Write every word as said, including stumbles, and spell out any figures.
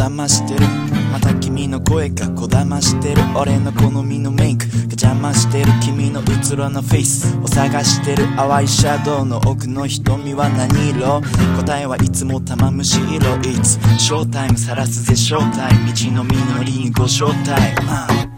騙してる。また君の声がこだましてる。俺の好みのメイクが邪魔してる。君のうつろなフェイスを探してる。淡いシャドウの奥の瞳は何色？答えはいつも玉虫色。いつショータイム晒すぜショータイム。道の実りにご招待、uh